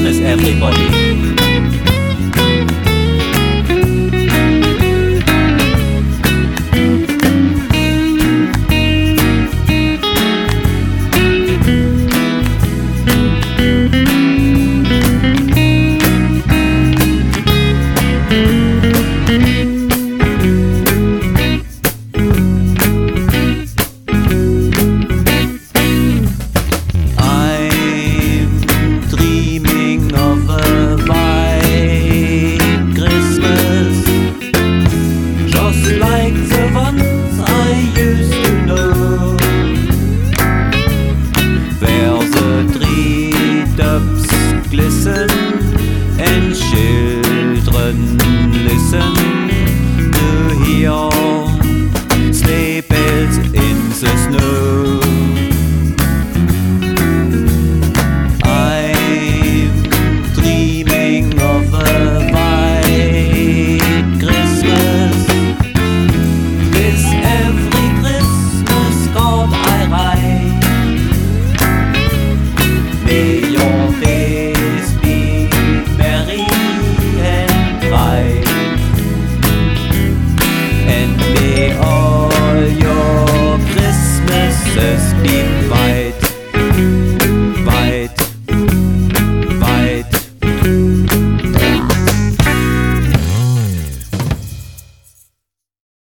Christmas, everybody. Like the ones I used to know, where the treetops glisten and children listen to hear sleigh bells in the snow. I'm dreaming of a white Christmas. Every Christmas card I write, may your days be merry and bright, and may all your Christmases be mine.